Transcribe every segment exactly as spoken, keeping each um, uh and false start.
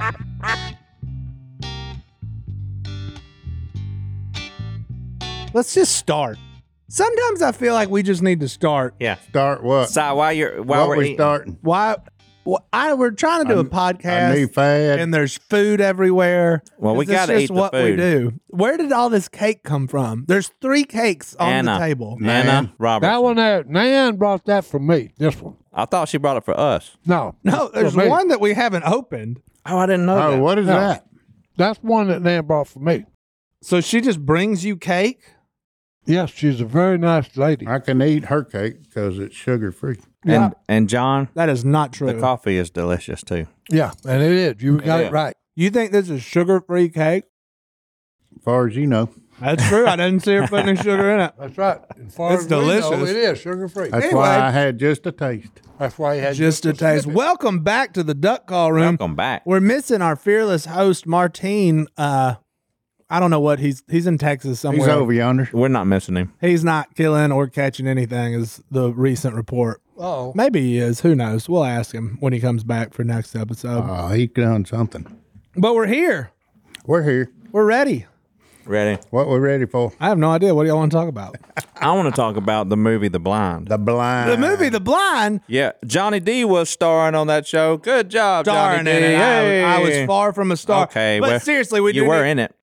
Let's just start. Sometimes I feel like we just need to start. Yeah. Start what? So while you're while what we're we eating, starting? Why? Well, I we're trying to do a, A podcast, new fad. and there's food everywhere. Well, we 'cause it's gotta just eat the what we food. do. Where did all this cake come from? There's three cakes on Anna. the table. Anna Nan. Robertson. That one there, Nan brought that for me. This one. I thought she brought it for us. No. No, there's for me. one that we haven't opened. Oh, I didn't know Oh, that. what is No. that? That's one that Nan brought for me. So she just brings you cake. Yes, she's a very nice lady. I can eat her cake because it's sugar free. Yeah. And and John, That is not true. the coffee is delicious too. Yeah, and it is. You got is. it right. You think this is sugar-free cake? As far as you know, That's true. I didn't see her putting any sugar in it. That's right. As far It's as we know, delicious. it is sugar free. that's Anyway. why I had just a taste. That's why he had Just a taste. snippet. Welcome back to the Duck Call Room. Welcome back. We're missing our fearless host, Martine. Uh, I don't know what he's he's in Texas somewhere. He's over yonder. We're not missing him. He's not killing or catching anything, is the recent report. Oh, Maybe he is. Who knows? We'll ask him when he comes back for next episode. Oh, he done something. But we're here. We're here. We're ready. Ready? What we ready for? I have no idea. What do y'all want to talk about? I want to talk about the movie The Blind. The blind. The movie The Blind. Yeah, Johnny D was starring on that show. Good job, Starring Johnny in D. it. Hey. I, I was far from a star. Okay, but well, seriously, we you do were need- in it.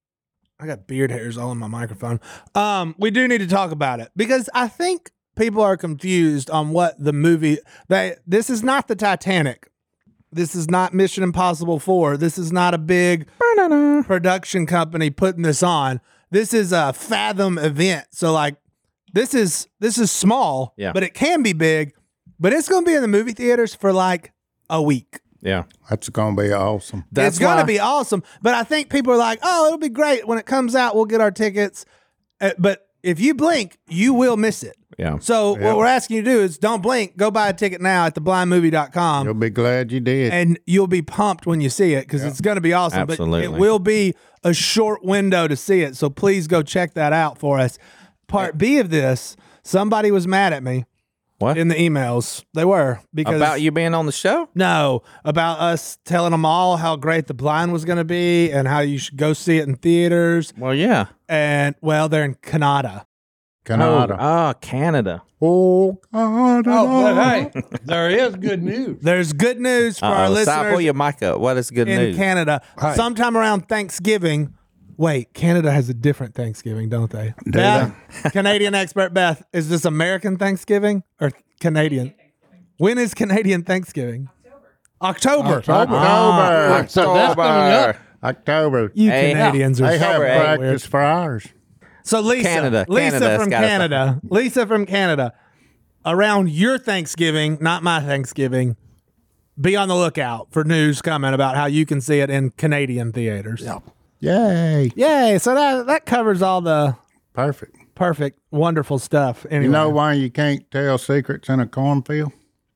I got beard hairs all in my microphone. Um, we do need to talk about it because I think people are confused on what the movie. They this is not the Titanic. This is not Mission Impossible four. This is not a big production company putting this on. This is a Fathom event. So like, this is this is small, Yeah. but it can be big. But it's going to be in the movie theaters for like a week. Yeah, That's gonna be awesome. that's It's going why- to be awesome. But I think people are like, oh, it'll be great. When it comes out, we'll get our tickets. Uh, but if you blink, you will miss it. Yeah. So Yeah. what we're asking you to do is don't blink. Go buy a ticket now at the blind movie dot com. You'll be glad you did. And you'll be pumped when you see it because it's going to be awesome. Absolutely. But it will be a short window to see it. So please go check that out for us. Part B of this, somebody was mad at me What? in the emails. They were. because About you being on the show? No, about us telling them all how great The Blind was going to be and how you should go see it in theaters. Well, yeah. And, well, they're in Canada. Canada. Oh, Canada. Oh, Canada. oh, but hey, there is good news. There's good news for our Uh-oh. Si, listeners pull your mic up. What is good in news? Canada. Hi. Sometime around Thanksgiving. Wait, Canada has a different Thanksgiving, don't they? Do Beth, Canadian expert Beth, is this American Thanksgiving or Canadian? When is Canadian Thanksgiving? October. October. October. So that's coming up. October. You Hey, Canadians are They so have October, weird. practice for ours. So Lisa, Canada. Lisa Canada's from got a- Canada, Lisa from Canada, around your Thanksgiving, not my Thanksgiving, be on the lookout for news coming about how you can see it in Canadian theaters. Yeah. Yay. Yay. So that, that covers all the Perfect. perfect, wonderful stuff. Anyway. You know why you can't tell secrets in a cornfield?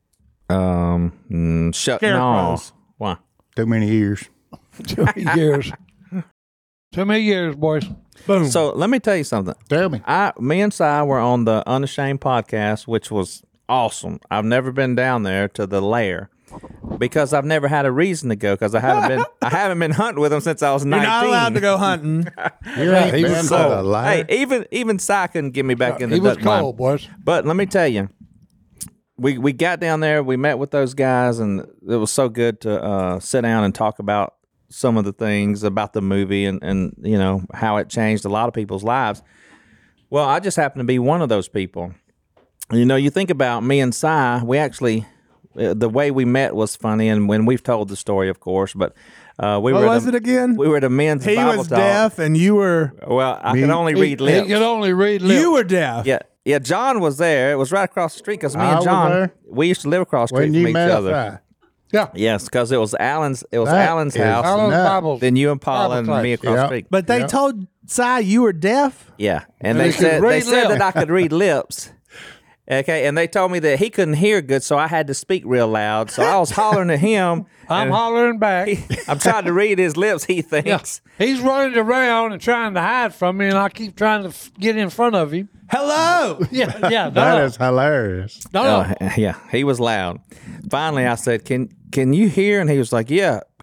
Um, mm, shut no. Scarecrows. Why? Too many years. Too many years. Too many years, boys. Boom. So let me tell you something. Tell me. I, me and Si were on the Unashamed podcast, which was awesome. I've never been down there to the lair because I've never had a reason to go because I haven't been I haven't been hunting with them since I was You're nineteen. not allowed to go hunting. You ain't he been was to cold. the liar. Hey, even even Si couldn't get me back in the He was duck blind. cold, boys. But let me tell you, we we got down there, we met with those guys, and it was so good to uh, sit down and talk about some of the things about the movie and, and you know how it changed a lot of people's lives. Well, I just happen to be one of those people. You know, you think about me and Si, we actually uh, the way we met was funny, and when we've told the story, of course, but uh, we What were at was a- it again? We were at a men's He Bible was talk. deaf and you were Well, I Me- could only He, read he lips. could only read lips. you were deaf. Yeah, yeah. John was there. It was right across the street because me I and was John, there. we used to live across the street When from you each met other. us, Yeah. Yes, because it was Alan's. It was That Alan's is house. Alan's nuts. Bible. Then you and Paula Bible and class. me across Yeah. the street. But they Yeah. told Si you were deaf? Yeah, and And they he could said they read said lips. that I could read lips. Okay, and they told me that he couldn't hear good, so I had to speak real loud. So I was hollering at him. I'm and hollering back. I'm trying to read his lips. He Yeah. thinks. He's running around and trying to hide from me, and I keep trying to f- get in front of him. Hello. Yeah, yeah. No, that no. is hilarious. no, Oh, no. yeah, he was loud. Finally, I said, "Can can you hear?" And he was like, "Yeah."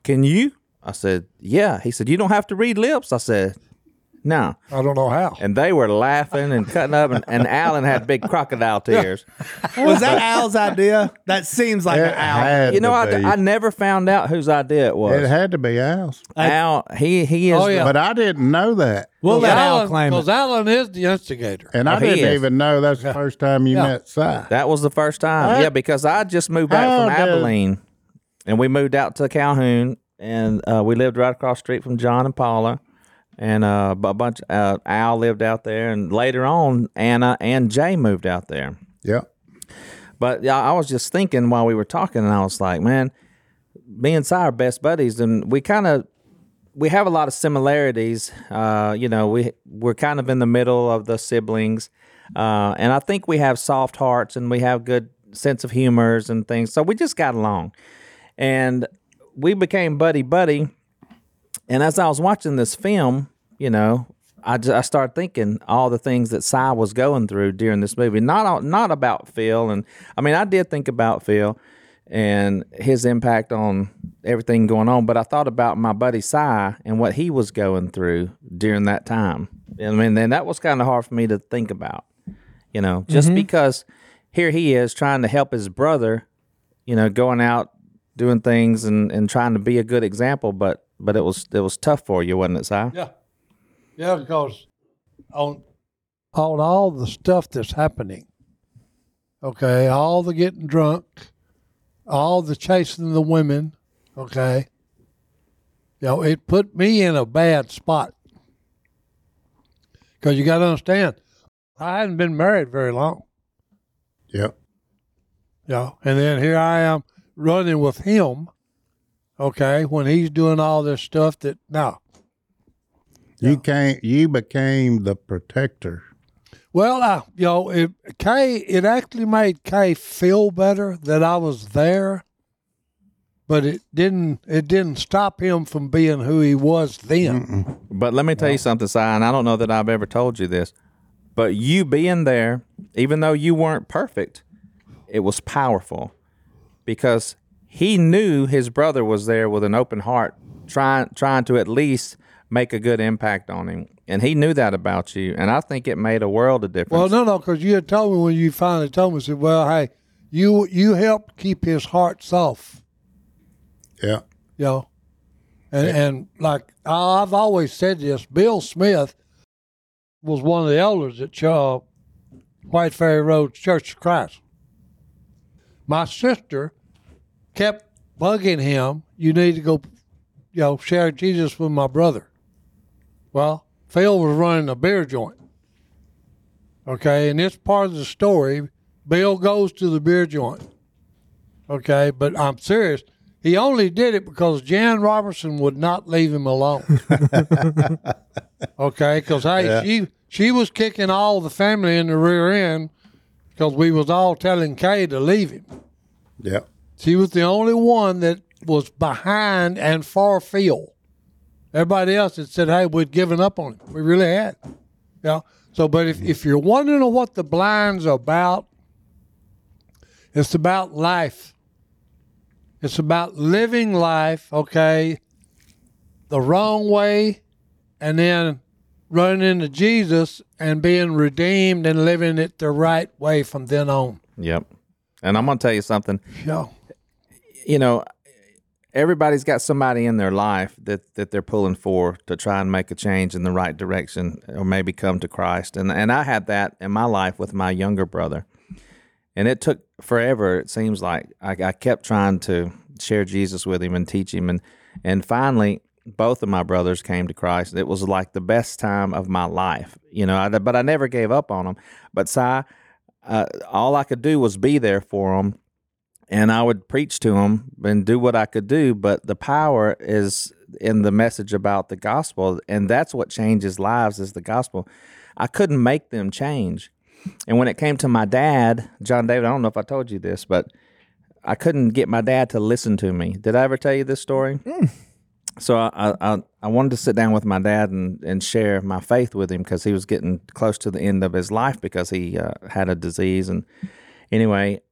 can you? I said, yeah. He said, you don't have to read lips. I said, no. I don't know how. And they were laughing and cutting up, and, and Alan had big crocodile tears. Was that Al's idea? That seems like It an Al. had You know, to I, be. I never found out whose idea it was. It had to be Al's. Al, he he is. Oh, yeah. But I didn't know that. We'll let Al Alan, claim Because it. Alan is the instigator. And Oh, I he didn't is. even know that's the first time you Yeah. met Si. That was the first time. What? Yeah, because I just moved back How from did- Abilene, and we moved out to Calhoun, and uh, we lived right across the street from John and Paula, and uh, a bunch. Uh, Al lived out there, and later on, Anna and Jay moved out there. Yep. But yeah, I was just thinking while we were talking, and I was like, man, me and Si are best buddies, and we kind of we have a lot of similarities. Uh, you know, we we're kind of in the middle of the siblings, uh, and I think we have soft hearts, and we have good sense of humors and things. So we just got along, and we became buddy buddy. And as I was watching this film, you know, I, just, I started thinking all the things that Si was going through during this movie. Not all- not about Phil, and I mean, I did think about Phil and his impact on everything going on, but I thought about my buddy Si and what he was going through during that time. I mean, then that was kind of hard for me to think about, you know, just because here he is trying to help his brother, you know, going out doing things and, and trying to be a good example, but but it was it was tough for you, wasn't it, Si? Yeah. Yeah, because on on all the stuff that's happening, okay, all the getting drunk, all the chasing the women, okay, you know, it put me in a bad spot. Because you got to understand, I hadn't been married very long, Yep. you know, and then here I am running with him, okay, when he's doing all this stuff that, no. You came. You became the protector. Well, I, you know, it, Kay, it actually made Kay feel better that I was there, but it didn't. It didn't stop him from being who he was then. But let me tell you something, Si, and I don't know that I've ever told you this, but you being there, even though you weren't perfect, it was powerful because he knew his brother was there with an open heart, trying trying to at least make a good impact on him. And he knew that about you, and I think it made a world of difference. Well, no, no, because you had told me when you finally told me, said, "Well, hey, you you helped keep his heart soft." Yeah. You know, and and like I've always said this, Bill Smith was one of the elders at uh, White Ferry Road Church of Christ. My sister kept bugging him, "You need to go, you know, share Jesus with my brother." Well, Phil was running a beer joint. Okay, and this part of the story, Bill goes to the beer joint. Okay, but I'm serious. He only did it because Jan Robertson would not leave him alone. Okay, because hey, Yeah. she she was kicking all the family in the rear end because we was all telling Kay to leave him. Yep. She was the only one that was behind and for Phil. Everybody else had said, "Hey, we'd given up on him. We really had." Yeah. So, but if, if you're wondering what the blind's about, it's about life. It's about living life, okay, the wrong way, and then running into Jesus and being redeemed and living it the right way from then on. Yep. And I'm going to tell you something. Yeah. You know, everybody's got somebody in their life that, that they're pulling for to try and make a change in the right direction or maybe come to Christ. And and I had that in my life with my younger brother. And it took forever, it seems like. I, I kept trying to share Jesus with him and teach him. And, and finally, both of my brothers came to Christ. It was like the best time of my life, you know, I, but I never gave up on them. But Si, uh, all I could do was be there for them. And I would preach to them and do what I could do, but the power is in the message about the gospel, and that's what changes lives is the gospel. I couldn't make them change. And when it came to my dad, John David, I don't know if I told you this, but I couldn't get my dad to listen to me. Did I ever tell you this story? Mm. So I, I I wanted to sit down with my dad and, and share my faith with him because he was getting close to the end of his life because he uh, had a disease. And anyway,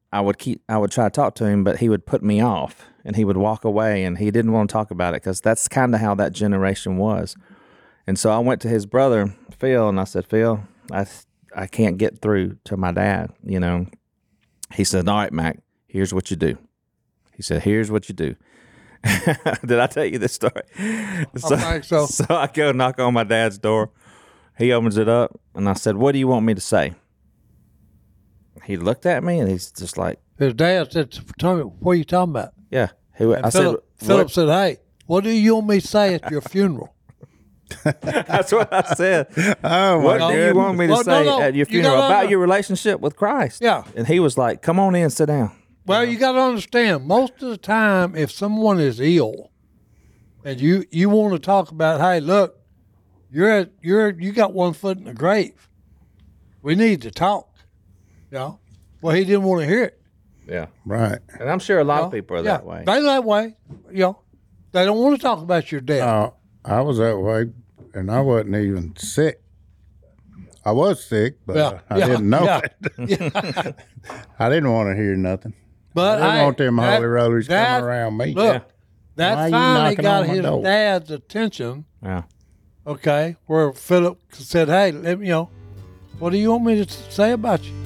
I would keep, I would try to talk to him, but he would put me off and he would walk away and he didn't want to talk about it because that's kind of how that generation was. And so I went to his brother, Phil, and I said, Phil, I, I can't get through to my dad, you know. He said, all right, Mac, here's what you do. He said, here's what you do. Did I tell you this story? So, I think so. So I go knock on my dad's door. He opens it up, and I said, what do you want me to say? He looked at me, and he's just like, His dad said, "Tell me, what are you talking about?" yeah. He, And I Philip, said, Philip what? said, "Hey, what do you want me to say at your funeral?" That's what I said. Oh, What my do you want me to Well, no, say no, at your you funeral gotta- about your relationship with Christ? Yeah. And he was like, come on in, sit down. Well, you got to understand, most of the time, if someone is ill, and you you want to talk about, hey, look, you're at, you're you got one foot in the grave. We need to talk. You know? Well, he didn't want to hear it. Yeah. Right. And I'm sure a lot you of know? people are Yeah, that way. They that way. You know, they don't want to talk about your death. Uh, I was that way, and I wasn't even sick. I was sick, but Yeah, uh, I yeah, didn't know yeah. it. I didn't want to hear nothing. But I didn't hey, want them that- holy rollers that- coming around me. Look, Yeah. that Why you finally knocking got on my his door? dad's attention. Yeah. Okay, where Philip said, "Hey, let me, you know, what do you want me to say about you?"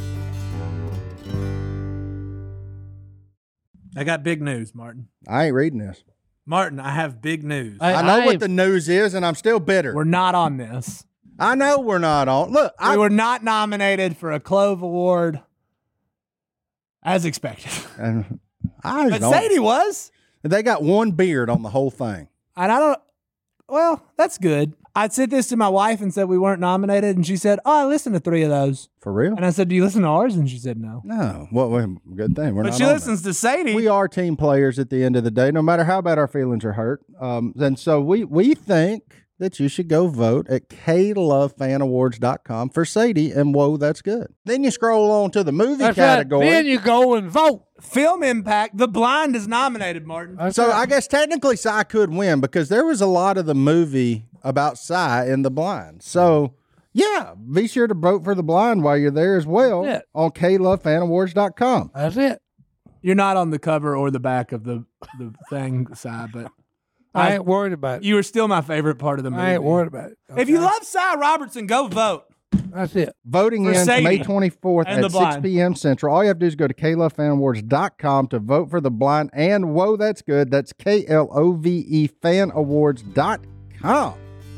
I got big news, Martin. I ain't reading this. Martin, I have big news. Hey, I know ain't- what the news is, and I'm still bitter. We're not on this. I know we're not on. Look, I we were not nominated for a Clove Award as expected. and I But don't. Sadie was. They got one beard on the whole thing. And I don't, well, that's good. I said this to my wife and said we weren't nominated. And she said, oh, I listened to three of those. For real? And I said, do you listen to ours? And she said, no. No. Well, well, good thing we're But not she on listens to Sadie. that. We are team players at the end of the day, no matter how bad our feelings are hurt. Um, and so we we think that you should go vote at K Love Fan Awards dot com for Sadie, and whoa, that's good. Then you scroll on to the movie That's category. right. Then you go and vote. Film Impact, The Blind is nominated, Martin. That's So right. I guess technically Cy could win because there was a lot of the movie about Cy in The Blind. So yeah, be sure to vote for The Blind while you're there as well Yeah. on K Love Fan Awards dot com. That's it. You're not on the cover or the back of the, the thing, Si, but I, I- ain't worried about it. you were still my favorite part of the movie. I ain't worried about it. If you okay? love Cy Robertson, go vote. That's it. Voting For ends Sadie May twenty-fourth and The at six Blind. p.m. Central. All you have to do is go to K Love Fan Awards dot com to vote for The Blind. And whoa, that's good. That's K L O V E Fan Awards dot com.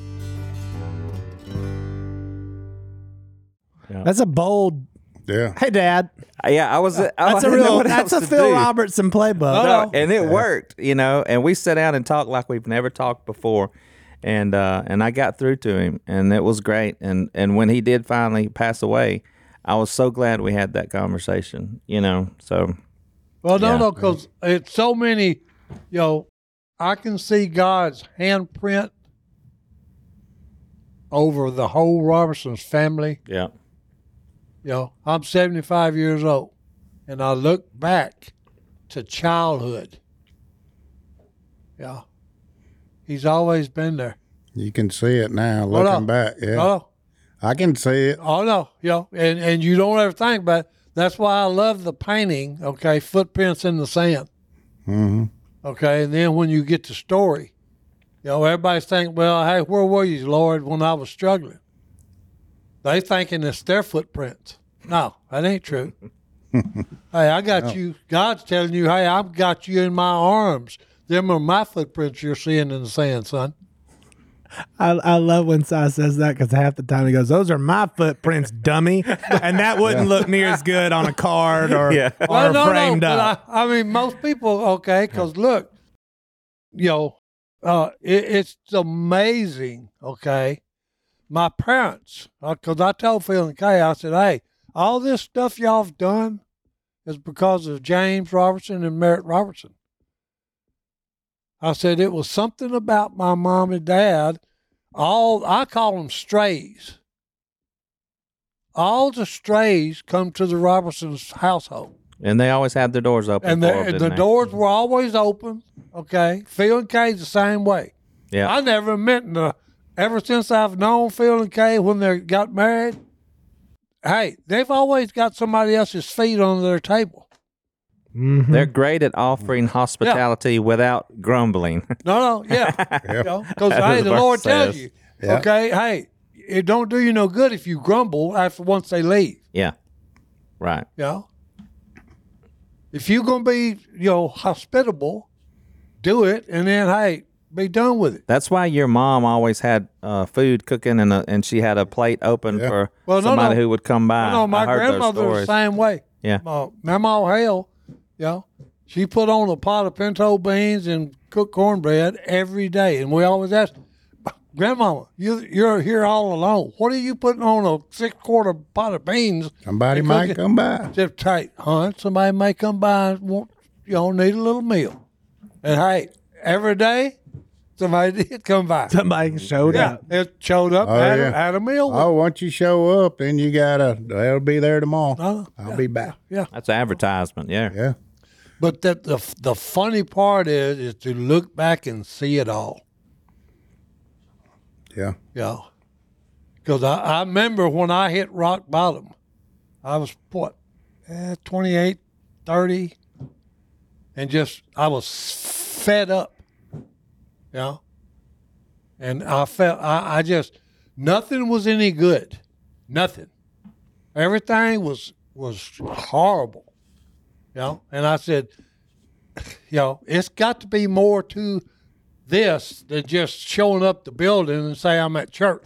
That's a bold. Yeah. Hey, Dad. Uh, Yeah, I was. I That's a didn't know real. what That's else a to Phil do. Robertson playbook. No, and it worked, you know. And we sat down and talked like we've never talked before, and uh, and I got through to him, and it was great. And and when he did finally pass away, I was so glad we had that conversation, you know. So Well, no, Yeah. no, because it's so many, you know, I can see God's handprint over the whole Robertson's family. yeah, You know, I'm seventy-five years old, and I look back to childhood. Yeah. He's always been there. You can see it now, Hold looking on. back. Yeah. Oh, I can see it. oh no, you know, and, and you don't ever think about it. That's why I love the painting, okay, Footprints in the Sand. Mm-hmm. Okay, and then when you get the story, you know, everybody's thinking, well, hey, where were you, Lord, when I was struggling? They thinking it's their footprints. No, that ain't true. Hey, I got you. God's telling you, hey, I've got you in my arms. Them are my footprints you're seeing in the sand, son. I, I love when Si says that because half the time he goes, "Those are my footprints, dummy," and that wouldn't look near as good on a card or, Yeah. or Well, no, framed no, up. but I, I mean, most people, okay, because look, you know, uh, it, it's amazing, okay. My parents, because I told Phil and Kay, I said, hey, all this stuff y'all have done is because of James Robertson and Merritt Robertson. I said, it was something about my mom and dad. All, I call them strays. All the strays come to the Robertsons' household. and they always had their doors open. And for the, 'em, and didn't the they? doors were always open. Okay. Phil and Kay's the same way. Yeah, I never met the, ever since I've known Phil and Kay when they got married, hey, they've always got somebody else's feet on their table. They're great at offering hospitality without grumbling. No, no, yeah. Because, hey, the the verse Lord tells says. you, Yeah. okay, hey, it don't do you no good if you grumble after once they leave. Yeah. Right. You know? If you're going to be, you know, hospitable, do it, and then, hey, be done with it. That's why your mom always had uh, food cooking, and a, and she had a plate open Yeah. for Well, no, somebody no. who would come by. No, my I heard those grandmother was the stories. same way. Yeah. Uh, Mama Hale, you know, she put on a pot of pinto beans and cooked cornbread every day. And we always asked, Grandmama, you, you're here all alone. What are you putting on a six-quarter pot of beans? Somebody and might cooking?" come by. Just tight, huh? Somebody may come by and want, you know, need a little meal. And hey, every day, somebody did come by. Somebody showed Yeah, up. it showed up, Oh, had, yeah. a, had a meal. With Oh, once you show up, then you gotta. They'll be there tomorrow. Oh, I'll be back. yeah. That's advertisement. Yeah. Yeah. But that the the funny part is is to look back and see it all. Yeah. Yeah. Because I, I remember when I hit rock bottom, I was what, eh, twenty-eight, thirty, and just I was fed up. You know? And I felt I, I just nothing was any good. Nothing. Everything was was horrible. You know, and I said, you know, it's got to be more to this than just showing up the building and say I'm at church.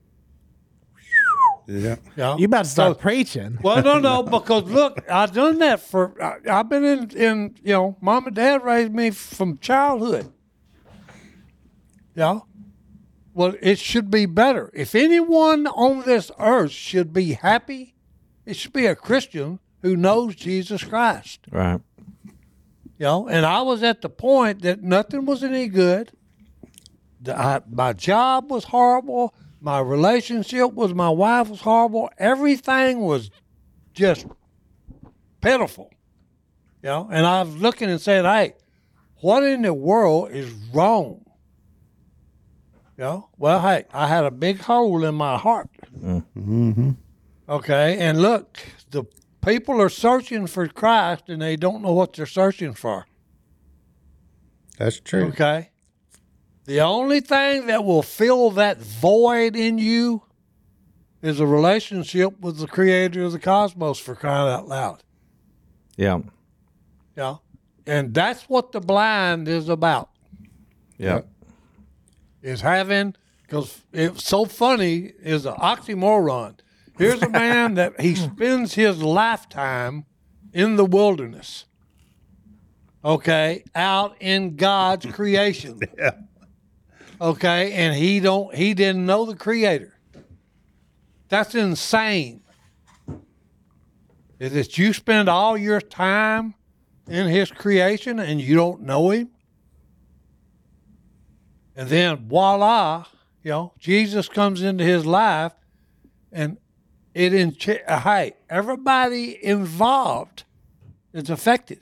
Yeah. You know? You about to start So- preaching. Well, no, no, because look, I've done that for. I, I've been in, in, you know, mom and dad raised me from childhood. Yeah. Well, it should be better. If anyone on this earth should be happy, it should be a Christian who knows Jesus Christ. Right. You know, and I was at the point that nothing was any good. The, I, my job was horrible. My relationship with my wife was horrible. Everything was just pitiful. You know, and I was looking and saying, hey, what in the world is wrong? You know, well, hey, I had a big hole in my heart. Mm-hmm. Okay, and look, the people are searching for Christ and they don't know what they're searching for. That's true. Okay. The only thing that will fill that void in you is a relationship with the creator of the cosmos, for crying out loud. Yeah. Yeah. And that's what the blind is about, Yeah. is having, because it's so funny, is an oxymoron. Here's a man that he spends his lifetime in the wilderness. Okay, out in God's creation. Yeah. Okay, and he don't he didn't know the creator. That's insane. Is that you spend all your time in his creation and you don't know him? And then voila, you know, Jesus comes into his life and it in hey, everybody involved is affected.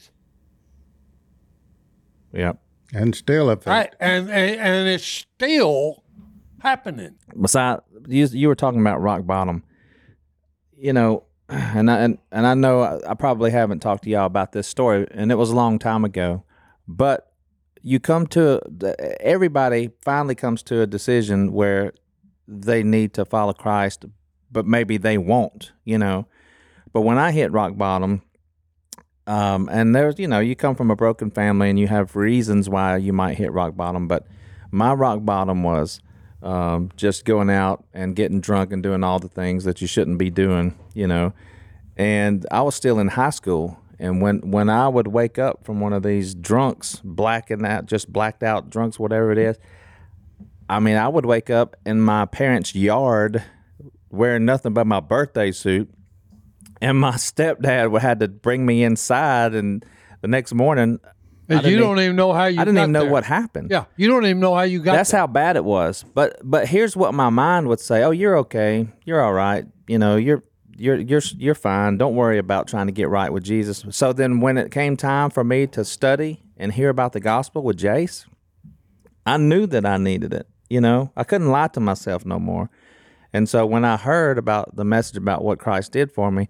Yeah. And still if Right. And, and and it's still happening. Besides, you, you were talking about rock bottom, you know, and I, and, and I know I, I probably haven't talked to y'all about this story, and it was a long time ago, but you come to, everybody finally comes to a decision where they need to follow Christ, but maybe they won't, you know. But when I hit rock bottom, um, and there's, you know, you come from a broken family and you have reasons why you might hit rock bottom, but my rock bottom was um, just going out and getting drunk and doing all the things that you shouldn't be doing, you know. And I was still in high school, and when, when I would wake up from one of these drunks, blacking out, just blacked out drunks, whatever it is, I mean, I would wake up in my parents' yard wearing nothing but my birthday suit, and my stepdad would had to bring me inside, and the next morning, I And you didn't don't even know how you I didn't got even know there. what happened. Yeah, you don't even know how you got That's there. how bad it was. But but here's what my mind would say: "Oh, you're okay. You're all right. You know, you're you're you're you're fine. Don't worry about trying to get right with Jesus." So then, when it came time for me to study and hear about the gospel with Jace, I knew that I needed it. You know, I couldn't lie to myself no more. And so when I heard about the message about what Christ did for me,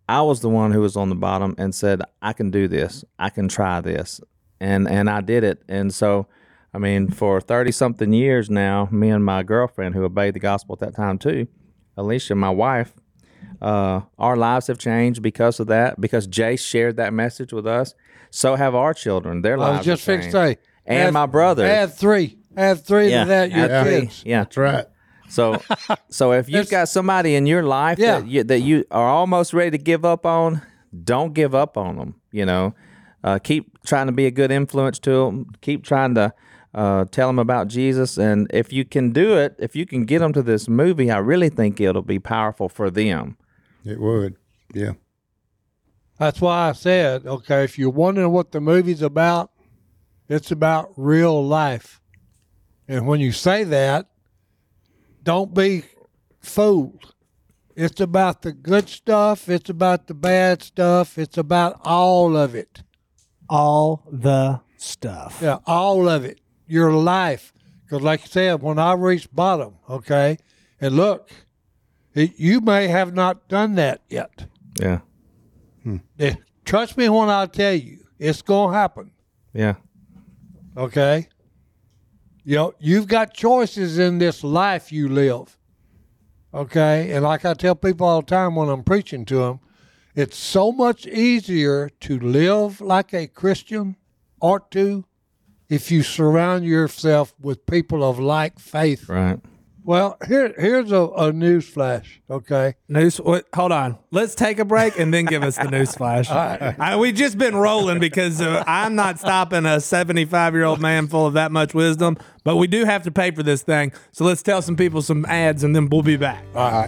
I was the one who was on the bottom and said, I can do this. I can try this. And and I did it. And so, I mean, for thirty-something years now, me and my girlfriend, who obeyed the gospel at that time too, Alicia, my wife, uh, our lives have changed because of that, because Jace shared that message with us. So have our children. Their I lives was just have fixing to changed. say. And add- my brother. Add three. Add three Yeah, to that. Your add three. kids. Yeah. That's right. So, so if you've It's- got somebody in your life Yeah. that you, that you are almost ready to give up on, don't give up on them. You know, uh, keep trying to be a good influence to them. Keep trying to uh, tell them about Jesus. And if you can do it, if you can get them to this movie, I really think it'll be powerful for them. It would. Yeah. That's why I said, okay, if you're wondering what the movie's about, it's about real life. And when you say that, don't be fooled. It's about the good stuff. It's about the bad stuff. It's about all of it. All the stuff. Yeah, all of it. Your life. Because like you said, when I reached bottom, okay, and look, it, you may have not done that yet. Yeah. Eh, Trust me when I tell you, it's going to happen. Yeah. Okay? You know, you've got choices in this life you live. Okay? And like I tell people all the time when I'm preaching to them, it's so much easier to live like a Christian ought to if you surround yourself with people of like faith. Right. Well, here here's a, a news flash, okay? News. What, hold on. Let's take a break and then give us the news flash. I, we've just been rolling because uh, I'm not stopping a seventy-five year old man full of that much wisdom. But we do have to pay for this thing. So let's tell some people some ads and then we'll be back. All right.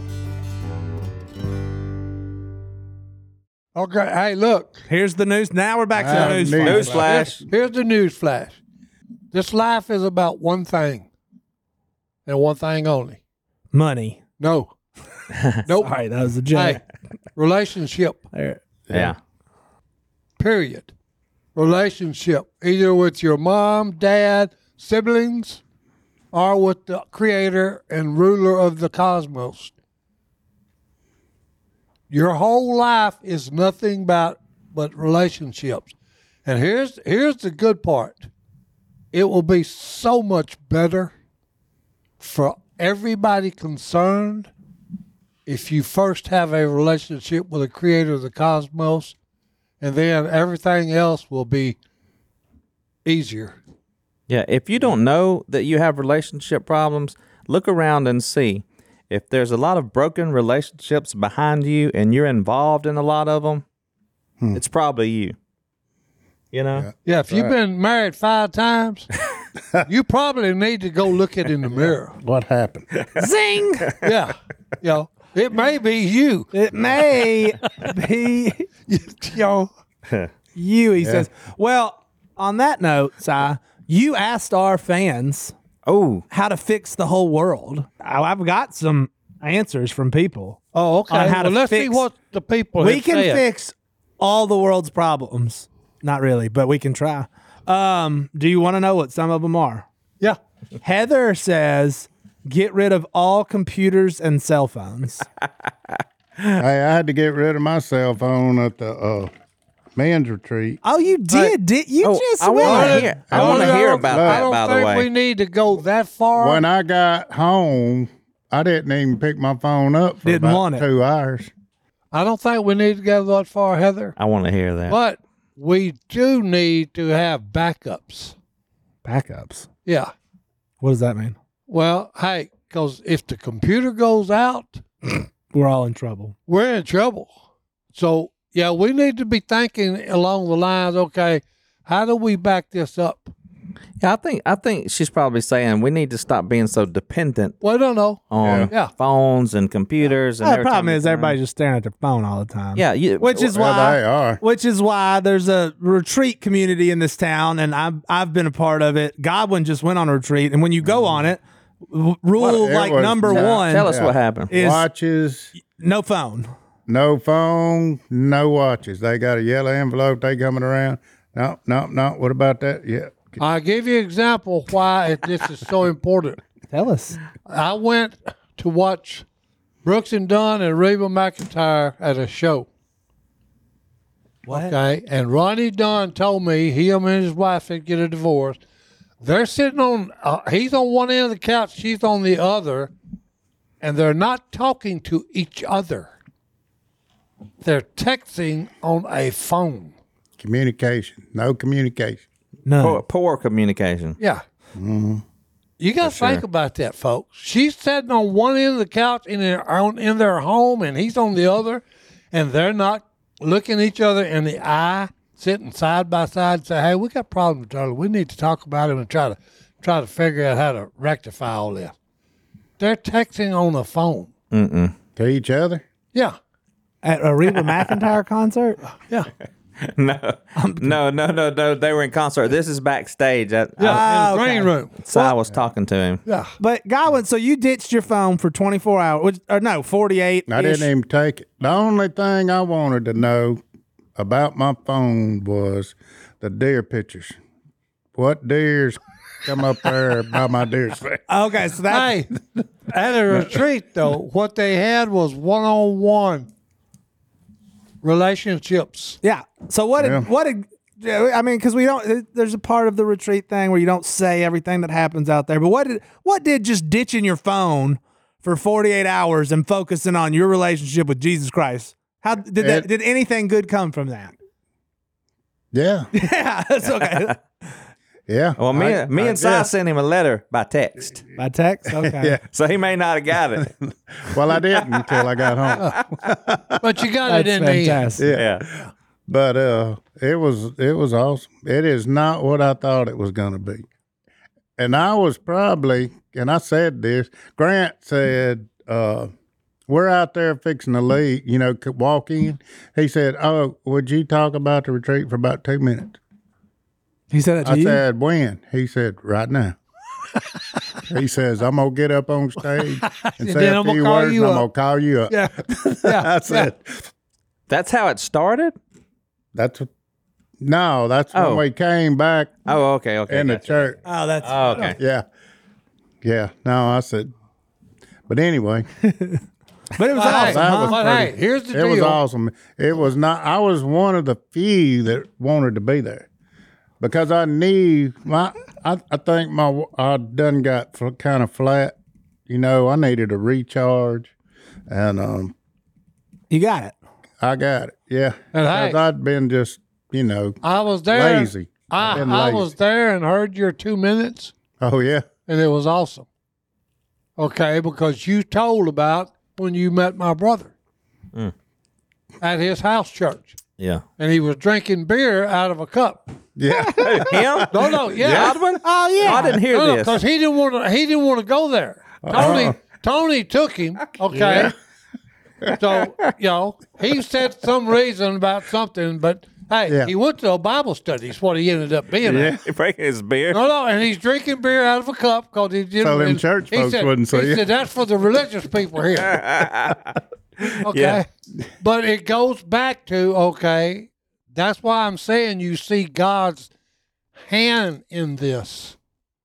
Okay, hey, look. Here's the news. Now we're back to Ah, the news news. flash. News flash. Here's, here's the news flash. This life is about one thing, and one thing only. Money. No. Nope. All right, that was a joke. Hey, relationship, There. Yeah. period. Relationship, either with your mom, dad, siblings, or with the creator and ruler of the cosmos. Your whole life is nothing but, but relationships. And here's here's the good part. It will be so much better for everybody concerned if you first have a relationship with the creator of the cosmos, and then everything else will be easier. Yeah, if you don't know that you have relationship problems, look around and see. If there's a lot of broken relationships behind you and you're involved in a lot of them, it's probably you. You know? Yeah, if you've been married five times, you probably need to go look it in the mirror. What happened? Zing! Yeah, you know, it may be you. It may be You know, you, he says. Well, on that note, Si, you asked our fans Oh, how to fix the whole world. I- I've got some answers from people. oh, okay. On how to well, let's see fix- what the people We have can said. fix all the world's problems. Not really, but we can try. Um, do you want to know what some of them are? Yeah. Heather says, get rid of all computers and cell phones. Hey, I had to get rid of my cell phone at the uh, men's retreat. Oh, you did? Did you oh just I want went? to hear. I want to hear about Look. that. I don't By the think way, we need to go that far. When I got home, I didn't even pick my phone up for Didn't about want it. two hours. I don't think we need to go that far, Heather. I want to hear that. But we do need to have backups. Backups. Yeah. What does that mean? Well, hey, because if the computer goes out, We're all in trouble. we're in trouble. So, yeah, we need to be thinking along the lines, okay, how do we back this up? Yeah, I think I think she's probably saying we need to stop being so dependent Well, I don't know. on Yeah. phones and computers. And The every time problem you is turn- everybody's just staring at their phone all the time. Yeah, you, Which is Well, why they are. Which is why there's a retreat community in this town, and I've I've been a part of it. Godwin just went on a retreat, and when you go on it, w- rule Well, it like was- number Tell- one tell us Yeah. what happened. is Watches, no phone. no phone, no watches. They got a yellow envelope. They coming around. No, no, no. What about that? Yeah. I'll give you an example why it- this is so important. Tell us. I went to watch Brooks and Dunn and Reba McEntire at a show. What? Okay, and Ronnie Dunn told me him and his wife did get a divorce. They're sitting on. Uh, he's on one end of the couch. She's on the other, and they're not talking to each other. They're texting on a phone. Communication. No communication. No. Poor, poor communication. Yeah. Mm-hmm. You got to think sure. about that, folks. She's sitting on one end of the couch in their own, in their home, and he's on the other, and they're not looking each other in the eye, sitting side by side, and say, "Hey, we got problems, Charlie. We need to talk about them and try to try to figure out how to rectify all this." They're texting on the phone. Mm-mm. To each other? Yeah, At a Reba McEntire concert? yeah, No, no, no, no, no. They were in concert. This is backstage. I, yeah. Ah, in the okay. green room. Si was talking to him. Yeah, But Godwin, so you ditched your phone for twenty-four hours, which, or no, forty-eight. I didn't even take it. The only thing I wanted to know about my phone was the deer pictures. What deers come up there by my deer stand? Okay, so that hey, at a retreat though, what they had was one-on-one relationships. yeah. So what? Did, Yeah. what? Did, yeah, I mean, because we don't. There's a part of the retreat thing where you don't say everything that happens out there. But what did? What did just ditching your phone for forty-eight hours and focusing on your relationship with Jesus Christ? How did that? It- Did anything good come from that? Yeah, Yeah, that's okay. yeah. Well, me, I- me I and Si guess. sent him a letter by text, By text. Okay. Yeah. so he may not have got it. Well, I didn't until I got home. But you got That's it in the end. fantastic. Yeah. But uh, it was it was awesome. It is not what I thought it was going to be. And I was probably, and I said this. Grant said, uh, "We're out there fixing to leave. You know, c- walk in." He said, "Oh, would you talk about the retreat for about two minutes?" He said that to I you. said, "When?" He said, "Right now." He says, "I'm gonna get up on stage and say then a I'm gonna few call words, you and I'm up." gonna call you up." Yeah, yeah. I said, That's how it started? "That's what." No, that's Oh. when we came back Oh, okay, okay. in the gotcha. church. oh, that's. Oh, okay. Yeah. Yeah. No, I said, but anyway, But it was But hey, awesome. that huh? was but pretty- hey, here's the it deal. was awesome. It was not, I was one of the few that wanted to be there because I knew my, I, I think my, I done got fl- kind of flat. You know, I needed a recharge and um, You got it. I got it. Yeah. And hey- Because I'd been just, you know, I was there. lazy. I, Been I lazy. was there and heard your two minutes, Oh, yeah. and it was awesome. Okay, because you told about when you met my brother at his house church, Yeah. and he was drinking beer out of a cup. Yeah. Him? No, no, yeah, Godwin? Oh yeah. I didn't hear this. because he didn't want to. He didn't want to go there. Tony, Tony took him. Okay, so you know he said some reason about something, but hey, Yeah. he went to a Bible study. Is what he ended up being. at. He breaking his beer. No, no, and he's drinking beer out of a cup because he didn't. So them and church he folks said, wouldn't see He it. said that's for the religious people here. Okay, Yeah. but it goes back to okay. That's why I'm saying you see God's hand in this.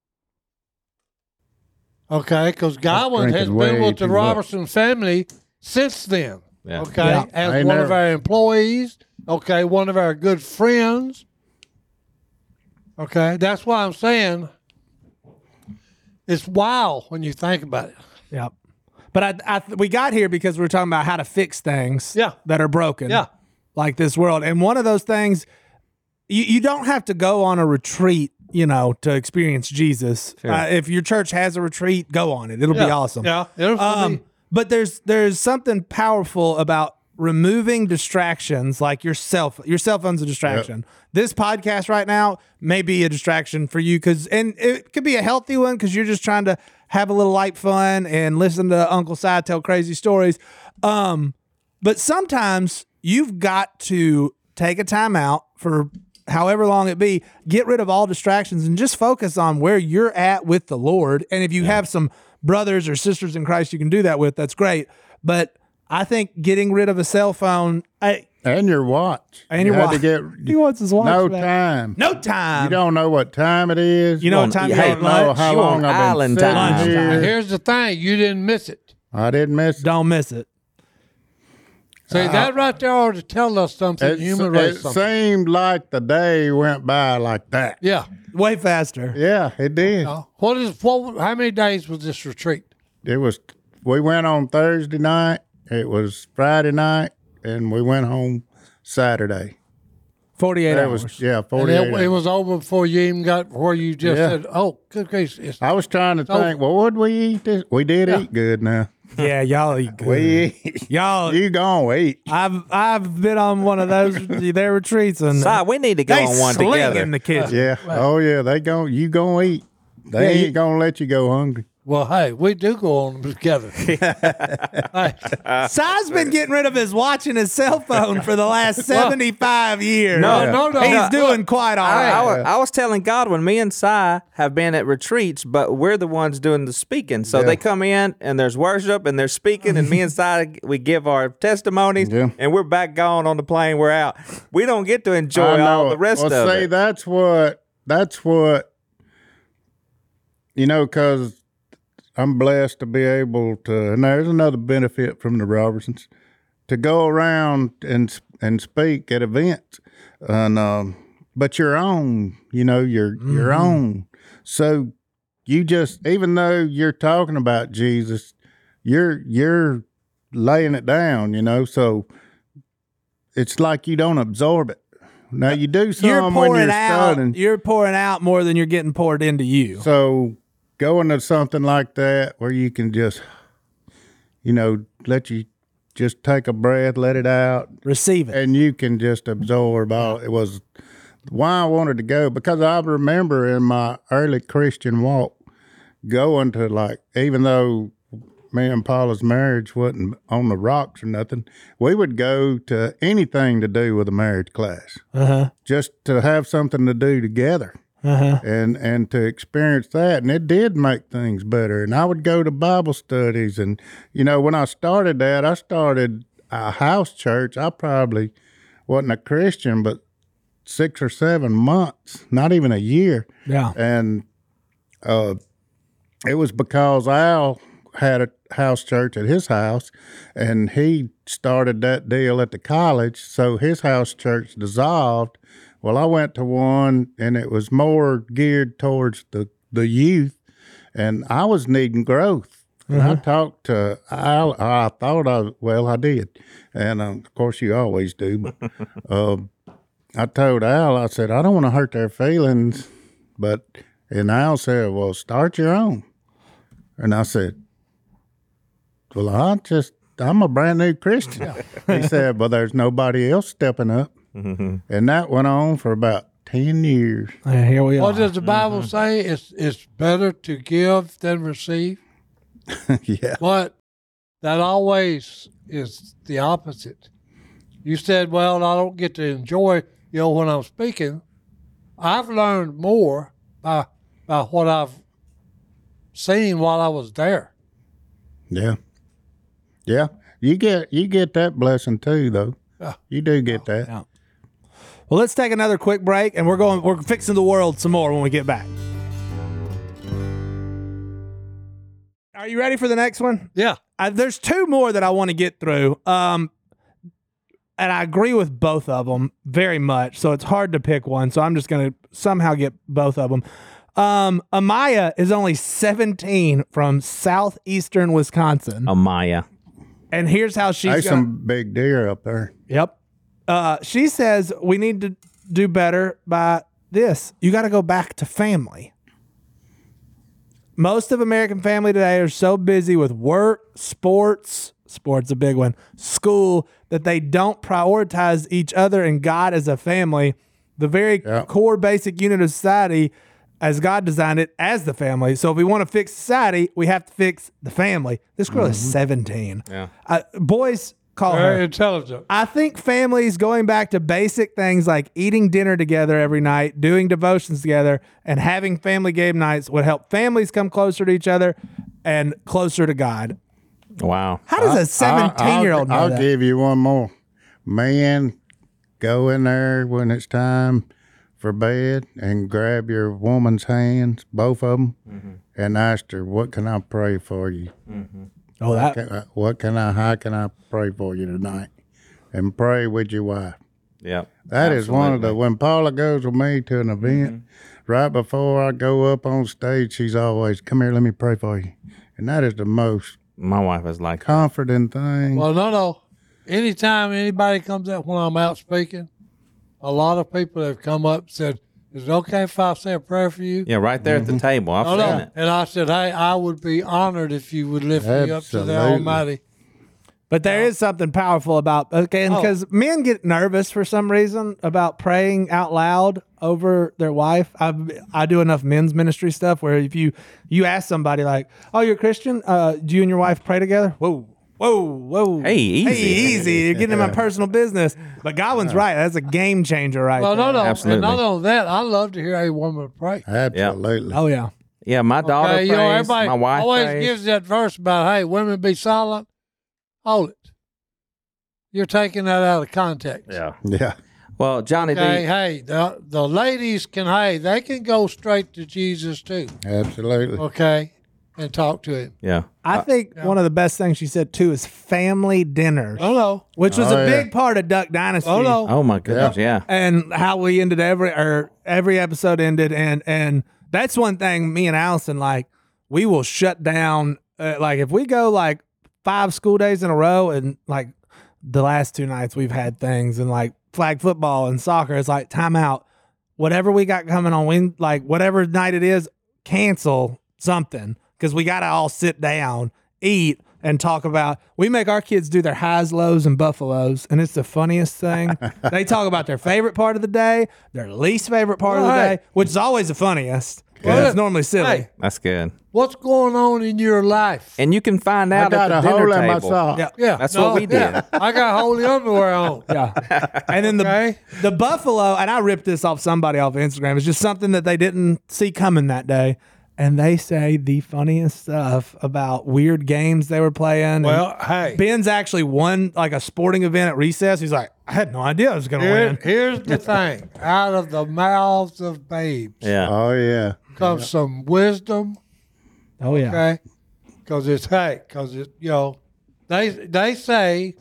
Okay, because Godwin has drinking been way with the too much. Robertson family since then. Yeah. Okay, Yeah. as I one never- of our employees. Okay, one of our good friends. Okay, that's why I'm saying it's wild when you think about it. Yep. But I, I, we got here because we were talking about how to fix things Yeah. that are broken. Yeah. Like this world. And one of those things, you, you don't have to go on a retreat, you know, to experience Jesus. Uh, if your church has a retreat, go on it. It'll be awesome. Yeah, it'll be- Um, but there's there's something powerful about removing distractions like your cell your cell phone's a distraction. This podcast right now may be a distraction for you because and it could be a healthy one because you're just trying to have a little light fun and listen to Uncle Si tell crazy stories. Um, but sometimes you've got to take a time out for however long it be, get rid of all distractions and just focus on where you're at with the Lord. And if you have some brothers or sisters in Christ you can do that with, that's great. But I think getting rid of a cell phone, I, And your watch. And You your had to watch. get He wants his watch no back. time. no time. You don't know what time it is. You know what on- time you you hate ate don't know lunch? how You long on I've been island sitting time. here. Here's the thing: you didn't miss it. I didn't miss it. Don't miss it. See, that right there ought to tell us something. It, human it race. Something. seemed like the day went by like that. Yeah. Way faster. Yeah, it did. Uh, what is what? How many days was this retreat? It was. We went on Thursday night. It was Friday night, and we went home Saturday. forty-eight That hours. was yeah, And forty-eight. it, it was over before you even got where you just Yeah. said, "Oh, good gracious!" It's, I was trying to So- think. Well, would we eat this? We did Yeah. eat good now. Yeah, y'all eat good. We eat. Y'all, You gonna eat? I've I've been on one of those their retreats and Si, we need to go they on one sling together. in the kitchen. Yeah. Oh yeah. They gon' You gonna eat? They Yeah, ain't you- gonna let you go hungry. well, hey, we do go on them together. Hey, Si's been getting rid of his watch and his cell phone for the last seventy-five years. No, no, no. He's no. doing quite all I, right. I, wa- I was telling Godwin, me and Si have been at retreats, but we're the ones doing the speaking. So Yeah. they come in and there's worship and they're speaking, and me and Si, we give our testimonies, Yeah. and we're back gone on the plane. We're out. We don't get to I enjoy know all it. the rest well, of see, it. that's what. That's what. You know, because I'm blessed to be able to, and there's another benefit from the Robertsons, to go around and and speak at events, and um, but your own, you know, your your own. So you just, even though you're talking about Jesus, you're you're laying it down, you know. So it's like you don't absorb it. Now you do some you're when pouring you're out. studying. You're pouring out more than you're getting poured into you. So going to something like that where you can just, you know, let you just take a breath, let it out, Receive it. and you can just absorb all. It was why I wanted to go, because I remember in my early Christian walk going to, like, even though me and Paula's marriage wasn't on the rocks or nothing, we would go to anything to do with a marriage class, Uh huh. just to have something to do together. Uh huh. and and to experience that, and it did make things better. And I would go to Bible studies, and you know, when I started that, I started a house church. I probably wasn't a Christian, but six or seven months, not even a year, Yeah. and uh, it was because Al had a house church at his house, and he started that deal at the college. So his house church dissolved. Well, I went to one, and it was more geared towards the, the youth, and I was needing growth. And I talked to Al. I thought I, well, I did. And um, of course, you always do. But uh, I told Al, I said, I don't want to hurt their feelings. But, and Al said, well, start your own. And I said, well, I just, I'm a brand new Christian. He said, well, there's nobody else stepping up. And that went on for about ten years. And here we are. what does the Bible say? It's it's better to give than receive. Yeah. But that always is the opposite. You said, well, I don't get to enjoy, you know, when I'm speaking. I've learned more by, by what I've seen while I was there. Yeah. Yeah. You get you get that blessing too, though. Yeah. You do get that. yeah. Well, let's take another quick break, and we're going. We're fixing the world some more when we get back. Are you ready for the next one? Yeah. I, there's two more that I want to get through. Um, and I agree with both of them very much. So it's hard to pick one. So I'm just going to somehow get both of them. Um, Amaya is only seventeen from southeastern Wisconsin. Amaya. And here's how she's There's gonna, some big deer up there. Yep. Uh, she says we need to do better by this. You got to go back to family. Most of American family today are so busy with work, sports, sports a big one, school, that they don't prioritize each other and God as a family, the very Yeah. core basic unit of society as God designed it as the family. So if we want to fix society, we have to fix the family. This girl is seventeen. Yeah. Uh, boys call Very her. intelligent. I think families going back to basic things like eating dinner together every night, doing devotions together, and having family game nights would help families come closer to each other and closer to God. Wow. How does a seventeen-year-old know I'll, I'll that? give you one more. Man, go in there when it's time for bed and grab your woman's hands, both of them, Mm-hmm. and ask her, what can I pray for you? Oh, that Can I- What can I, how can I pray for you tonight? and pray with your wife. Yeah. That is one of the, when Paula goes with me to an event, Mm-hmm. right before I go up on stage, she's always, come here, let me pray for you. And that is the most My wife is like, comforting thing. Well, no, no. Anytime anybody comes out when I'm out speaking, a lot of people have come up and said, is it okay if I say a prayer for you? yeah, right there at the table. I've No, seen no. it. And I said, hey, I would be honored if you would lift me up to the Absolutely. Almighty. But there is something powerful about okay, Oh. because men get nervous for some reason about praying out loud over their wife. I I do enough men's ministry stuff where if you you ask somebody like, "Oh, you're a Christian? Uh, do you and your wife pray together?" Whoa, whoa, whoa! Hey, easy. hey, easy! You're getting in my personal business. But Godwin's right. That's a game changer, right Well, there. no, no. Absolutely. And not only that, I love to hear a woman pray. Absolutely. Oh yeah. Yeah, my daughter Okay, prays. you know, everybody my wife always prays. gives that verse about, hey, women be silent. Hold it. You're taking that out of context. Yeah. Yeah. Well, Johnny Okay, D. hey, the, the ladies can, hey, they can go straight to Jesus too, Absolutely. okay, and talk to him. Yeah. I think one of the best things she said too is family dinners, Oh, no. which was Oh, a yeah. big part of Duck Dynasty. Oh, no. Oh my goodness. Yeah. and how we ended every or every episode ended and and that's one thing me and Allison like we will shut down uh, like if we go like five school days in a row and like the last two nights we've had things and like flag football and soccer it's like time out whatever we got coming on win like whatever night it is cancel something because we got to all sit down eat and talk about we make our kids do their highs, lows, and buffaloes, and it's the funniest thing. They talk about their favorite part of the day, their least favorite part of the Right. day, which is always the funniest. 'cause Well, it's normally silly. Hey, That's good. what's going on in your life? And you can find out I got at a the dinner hole in my table. sock. Yeah. Yeah, That's what we yeah. I got holy underwear on. Yeah. And then the Okay. the buffalo, and I ripped this off somebody off Instagram. It's just something that they didn't see coming that day. And they say the funniest stuff about weird games they were playing. Well, And hey, Ben's actually won like a sporting event at recess. He's like, I had no idea I was going to here, win. here's the thing: out of the mouths of babes Yeah. Oh, yeah. comes some wisdom. Oh, yeah. Okay, because it's hey, because it you know, they they say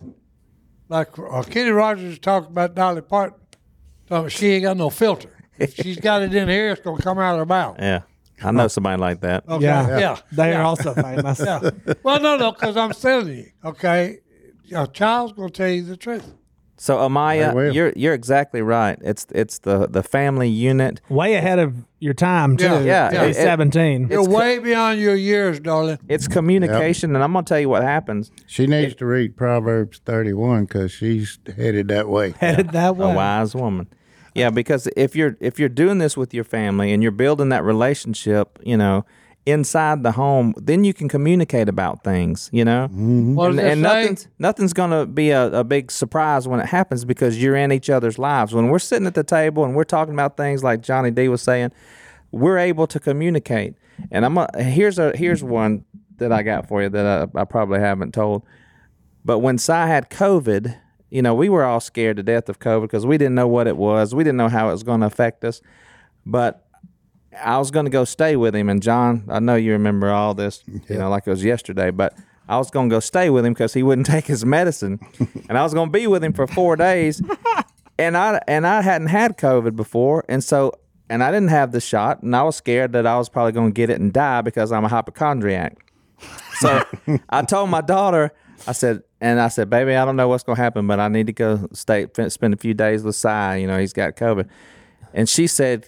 like uh, Kenny Rogers talked about Dolly Parton. So she ain't got no filter. If she's got it in here, it's gonna come out of her mouth. Yeah. I know somebody like that. Okay? Yeah. yeah. They yeah. are also famous. Yeah. Well, no, no, because I'm telling you, okay, a child's gonna tell you the truth. So They Amaya, will. you're you're exactly right. It's it's the the family unit. Way ahead of your time, too. Yeah, yeah, At it- it- seventeen. You're co- way beyond your years, darling. It's communication, and I'm gonna tell you what happens. She needs to read Proverbs thirty-one because she's headed that way. Headed that way. A wise woman. Yeah, because if you're if you're doing this with your family and you're building that relationship, you know, inside the home, then you can communicate about things, you know. What does And, it and say? nothing's nothing's gonna be a, a big surprise when it happens because you're in each other's lives. When we're sitting at the table and we're talking about things like Johnny D was saying, we're able to communicate. And I'm a, here's a here's one that I got for you that I, I probably haven't told. But when Si had COVID, you know, we were all scared to death of COVID because we didn't know what it was. We didn't know how it was going to affect us. But I was going to go stay with him. And John, I know you remember all this, you know, like it was yesterday. But I was going to go stay with him because he wouldn't take his medicine. And I was going to be with him for four days. And I and I hadn't had COVID before. And so, and I didn't have the shot. And I was scared that I was probably going to get it and die because I'm a hypochondriac. So I told my daughter, I said, and I said, baby, I don't know what's going to happen, but I need to go stay, fin- spend a few days with Si. You know, he's got COVID. And she said,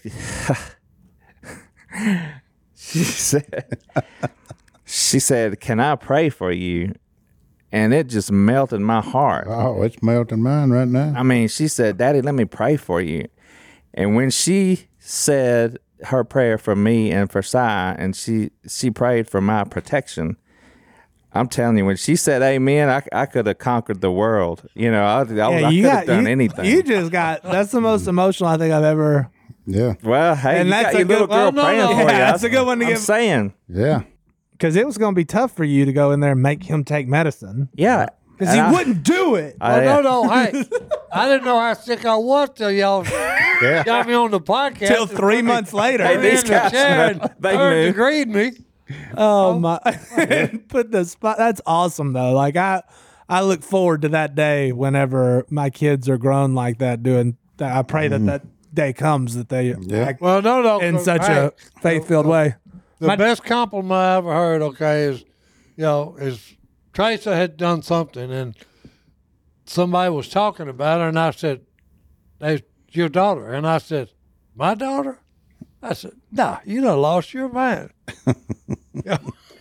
she said, she said, can I pray for you? And it just melted my heart. Oh, it's melting mine right now. I mean, she said, Daddy, let me pray for you. And when she said her prayer for me and for Si, and she, she prayed for my protection, I'm telling you, when she said amen, I, I could have conquered the world. You know, I, I, I you could have got- done you- anything. You just got, that's the most emotional I think I've ever. Yeah. well, hey, And you that's got a your little good- girl well, no, praying no. for you. Yeah, that's a good one to I'm give- saying, Yeah. Because it was going to be tough for you to go in there and make him take medicine. yeah. Because And he I- wouldn't do it. I- Well, no, no, hey, I didn't know how sick I was till y'all Yeah. got me on the podcast. Till three months later. Hey, Put me these in the guys chair know. and They third knew. degreed me. Oh my! Put the spot. That's awesome though. Like I, I look forward to that day whenever my kids are grown like that. Doing that, I pray that that day comes that they act Well, no, no. in 'cause, such hey, a faith-filled way. The My- best compliment I ever heard, okay, is, you know, is Tracy had done something and somebody was talking about her, and I said, "That's your daughter," and I said, "My daughter?" I said, "Nah, you done lost your mind." Yeah.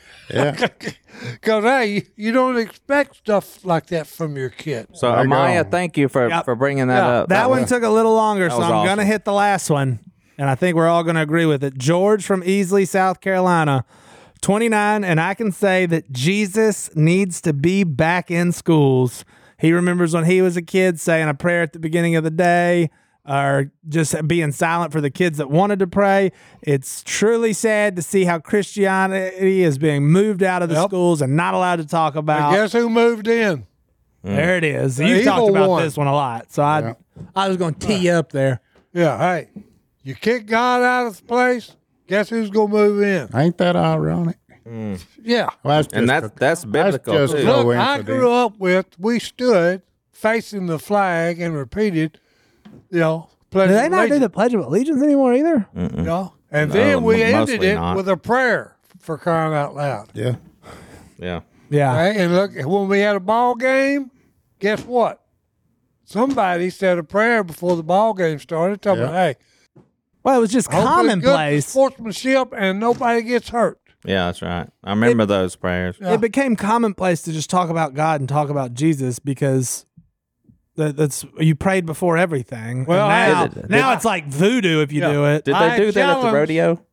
Because, hey, you, you don't expect stuff like that from your kid. So There you Amaya, go. thank you for, Yep. for bringing that Yeah, up. That one was- took a little longer, so was I'm awesome. going to hit the last one. And I think we're all going to agree with it. George from Easley, South Carolina, twenty-nine. And I can say that Jesus needs to be back in schools. He remembers when he was a kid saying a prayer at the beginning of the day, or just being silent for the kids that wanted to pray. It's truly sad to see how Christianity is being moved out of the Yep. schools and not allowed to talk And about. guess who moved in? There it is. The You've talked evil about one. this one a lot. So I, Yeah. I was going to tee you up there. Yeah, hey, you kick God out of the place, guess who's going to move in? Ain't that ironic? Yeah. Well, that's and just that's that's biblical just too. no Look, I incident. grew up with, we stood facing the flag and repeated, you know, pledge Do of they not do allegiance, the Pledge of Allegiance anymore either? you know? And No, then we m- ended mostly it not. with a prayer for crying out loud. Yeah. Yeah. Yeah. Right? And look, when we had a ball game, guess what? Somebody said a prayer before the ball game started, telling Yeah. me, hey, Well, it was just hope it's good commonplace. sportsmanship and nobody gets hurt. Yeah, that's right. I remember those prayers. Yeah. It became commonplace to just talk about God and talk about Jesus because that, that's you prayed before everything. Well, and now, I- Did it- now it's like voodoo if you Yeah. do it Did I they do that at the challenge- rodeo?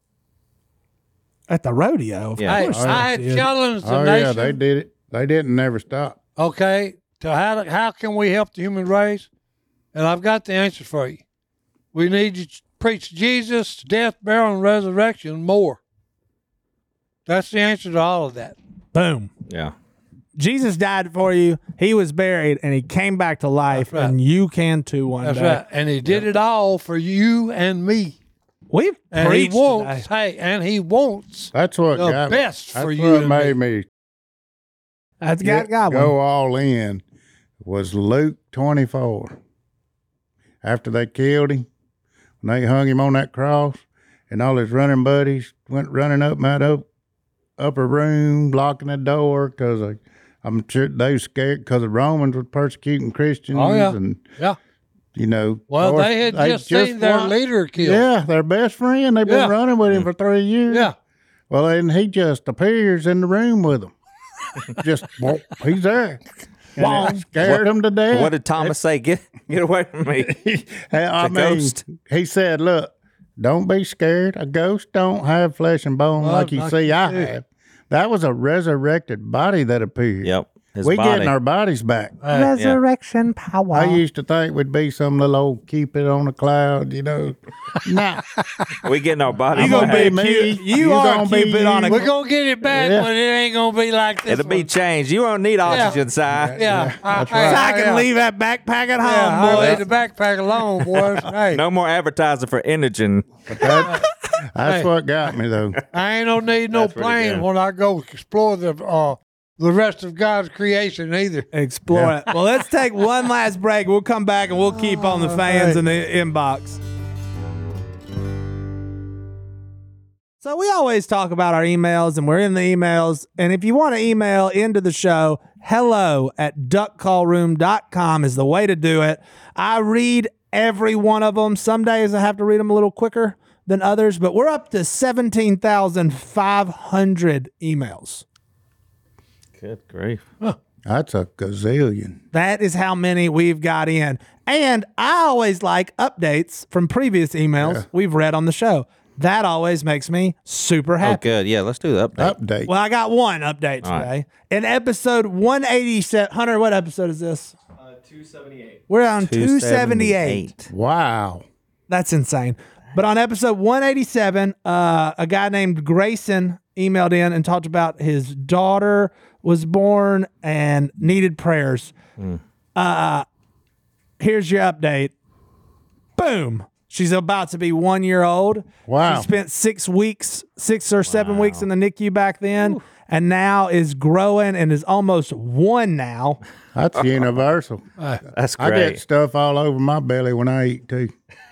at the rodeo. Of Yeah. Hey, course, I they had did. challenged the Oh nation. yeah, they did it. They didn't never stop. Okay, to how how can we help the human race? And I've got the answer for you. We need to preach Jesus, death, burial, and resurrection more. That's the answer to all of that. Boom. Yeah. Jesus died for you. He was buried, and he came back to life, That's right. and you can too one That's day. right. And he did it all for you and me. We've And he preached wants, today. hey, and he wants That's what the got me. best That's for you what and made me. me That's get- got got one. go all in. Was Luke twenty-four. After they killed him, when they hung him on that cross, and all his running buddies went running up that up, upper room, locking the door because I'm sure they was scared because the Romans were persecuting Christians. Oh, yeah. And, Yeah. you know. Well, of course, they had just seen their wa- leader killed. Yeah, their best friend. They've been Yeah. running with him for three years. Yeah. Well, and he just appears in the room with them. just, well, he's there. And it scared him to death. What did Thomas say? Get get away from me. Hey, I a mean, ghost. he said, "Look, don't be scared. A ghost don't have flesh and bone Well, like you like see you I see. have." That was a resurrected body that appeared. Yep. His we body. getting our bodies back. Hey, Resurrection power. I used to think we'd be some little old Cupid on a cloud, you know. Nah, we getting our bodies you gonna back. be me. Cute. You are gonna be Cupid on a you. we're going to get it back, Yeah. but it ain't going to be like this. It'll be one. changed. You won't need oxygen, Si. Yeah. That's I, right. I can yeah. leave that backpack at home, Yeah, I boys. leave the backpack alone, boys. Hey, No more advertising for Inogen. That- that's Hey. what got me though. I ain't no need no That's pretty plane good. when I go explore the uh, the rest of God's creation either. Explore it. Well, let's take one last break. We'll come back and we'll keep on the fans in the inbox. So we always talk about our emails, and we're in the emails. And if you want to email into the show, hello at duck call room dot com is the way to do it. I read every one of them. Some days I have to read them a little quicker than others, but we're up to seventeen thousand five hundred emails. Good grief. That's a gazillion. That is how many we've got in. And I always like updates from previous emails we've read on the show. That always makes me super Oh, happy. good. Yeah, let's do the update. Update. Well, I got one update All today. In episode one eighty-seven, Hunter, what episode is this? Uh, two seventy-eight. We're on two seventy-eight. Wow. That's insane. But on episode one eighty-seven, uh, a guy named Grayson emailed in and talked about his daughter was born and needed prayers. Uh, here's your update. Boom. She's about to be one year old. Wow. She spent six weeks, six or seven weeks in the N I C U back then. and now is growing and is almost one now. That's universal. That's I great. get stuff all over my belly when I eat too.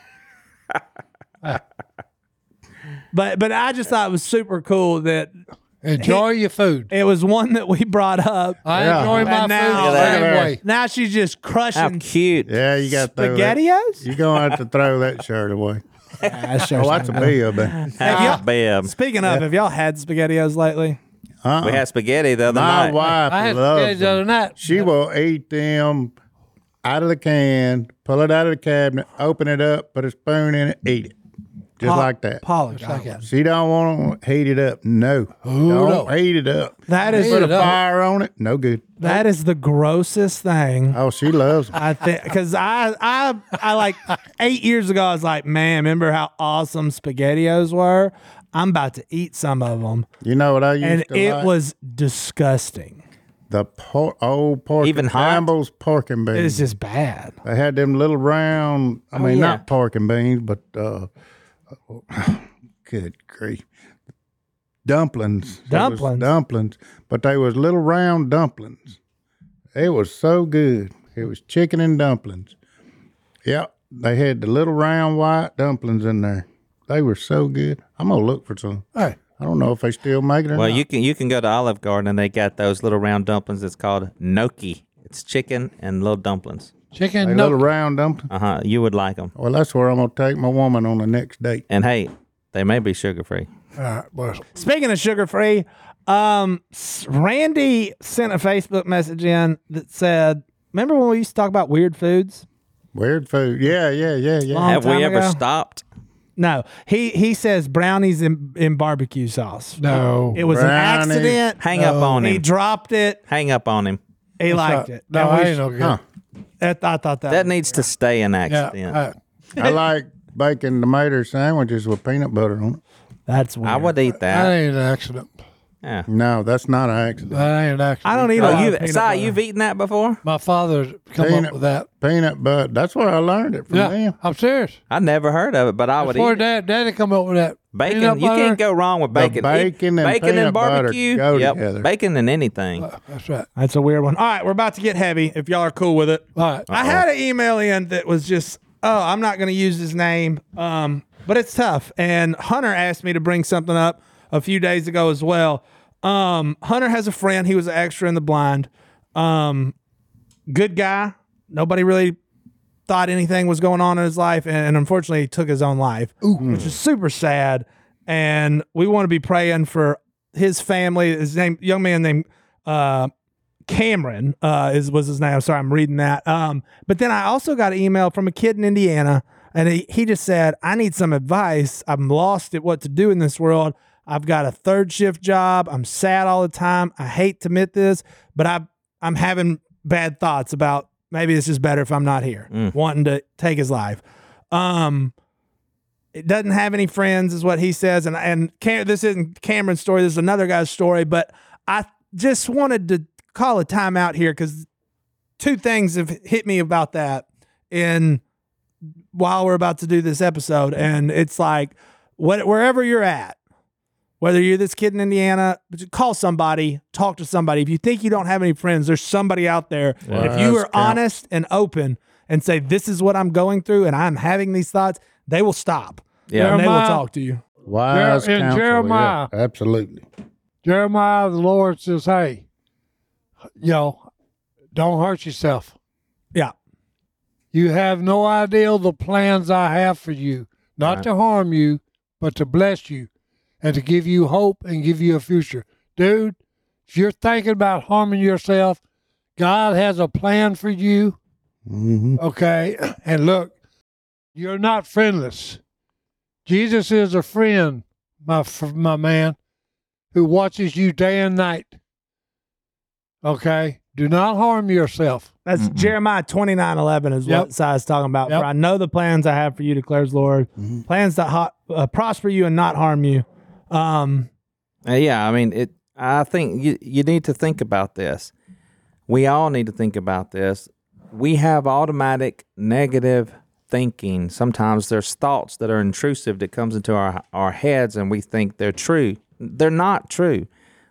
But but I just thought it was super cool that Enjoy your food. it was one that we brought up. I Yeah. enjoy my And now- food the same Yeah. way. Now she's just How crushing cute. Yeah, you got to throw that. spaghettios. You're going to have to throw that shirt away. Ah, sure, Oh, sure. that's a bib. Have Ah, y'all- bam. Speaking of, have y'all had spaghettios lately? Uh-uh. We had spaghetti the other My night. wife I had loves spaghetti the other them. night. She will eat them out of the can, pull it out of the cabinet, open it up, put a spoon in it, eat it. Just Pa- like that. Apologize. She don't want to heat it up. No. don't no. heat it up. That is Put a it up. fire on it. No good. that is the grossest thing. Oh, she loves them. I think because I I I like eight years ago I was like, man, remember how awesome SpaghettiOs were? I'm about to eat some of them, You know what I used and to it like? was disgusting. the por- old pork Even and hot? Campbell's pork and beans. It's just bad. They had them little round, I mean, yeah. not pork and beans, but uh, good grief. Dumplings. It was Dumplings. dumplings. But they was little round dumplings. It was so good. It was chicken and dumplings. Yep. They had the little round white dumplings in there. They were so good. I'm going to look for some. Hey, I don't know if they still make it or Well, not. you can you can go to Olive Garden and they got those little round dumplings. It's called gnocchi. It's chicken and little dumplings. chicken They no. little round dumplings. Uh huh. You would like them. Well, that's where I'm going to take my woman on the next date. And hey, they may be sugar free. All right, well, Speaking of sugar free, um, s- Randy sent a Facebook message in that said, "Remember when we used to talk about weird foods?" Weird food. Yeah, yeah, yeah, yeah. Long Have time we ever ago? stopped? No, he he says brownies in, in barbecue sauce. no. It was Brownie. an accident. Hang up on He him. dropped it. Hang up on him. He liked it. No, And I we ain't sh- no good. Huh. that- I thought that. That needs to stay an Yeah, accident. uh, I like bacon tomato sandwiches with peanut butter on it. That's weird. I would eat that that. ain't an accident. Yeah. No, that's not an accident. That ain't an accident. I don't eat a Oh, lot you, of peanut Si, butter. you've eaten that before? My father come Peanut- up with that. Peanut butter. That's where I learned it from Yeah, them. I'm serious. I never heard of it, but I would Before eat it. dad, daddy come up with that. Bacon, Peanut you butter. can't go wrong with The bacon. Eat bacon and bacon peanut and butter barbecue. go Yep. together. Bacon and anything. That's right. That's a weird one. All right, we're about to get heavy. If y'all are cool with it, All right. I had an email in that was just, oh, I'm not going to use his name, um, but it's tough. And Hunter asked me to bring something up a few days ago as well. Um, Hunter has a friend. He was an extra in The Blind. Um, good guy. Nobody really thought anything was going on in his life, and, and unfortunately, he took his own life, which is super sad. And we want to be praying for his family. His name, young man named uh, Cameron, uh, is was his name. I'm sorry, I'm reading that. Um, but then I also got an email from a kid in Indiana, and he, he just said, "I need some advice. I'm lost at what to do in this world. I've got a third shift job. I'm sad all the time. I hate to admit this, but I I'm having bad thoughts about maybe it's just better if I'm not here, wanting to take his life." Um, it doesn't have any friends, is what he says, and and Cam, this isn't Cameron's story. This is another guy's story, but I just wanted to call a timeout here because two things have hit me about that in while we're about to do this episode, and it's like what wherever you're at. Whether you're this kid in Indiana, call somebody, talk to somebody. If you think you don't have any friends, there's somebody out there. Well, if you that's are count. honest and open and say, this is what I'm going through and I'm having these thoughts, they will stop. Yeah. And they will Jeremiah- talk to you. Wise Jer- in counsel. Jeremiah. Yeah, absolutely. Jeremiah, the Lord says, hey, you know, don't hurt yourself. Yeah. You have no idea the plans I have for you, not Right. to harm you, but to bless you and to give you hope and give you a future. Dude, if you're thinking about harming yourself, God has a plan for you. Mm-hmm. Okay. And look, you're not friendless. Jesus is a friend, my fr- my man, who watches you day and night. Okay. Do not harm yourself. That's Jeremiah twenty-nine eleven is Yep. what Si's talking about. Yep. For I know the plans I have for you, declares the Lord. Plans that ha- uh, prosper you and not harm you. Um, Uh, yeah, I mean, it. I think you you need to think about this. We all need to think about this. We have automatic negative thinking. Sometimes there's thoughts that are intrusive that comes into our our heads, and we think they're true. They're not true.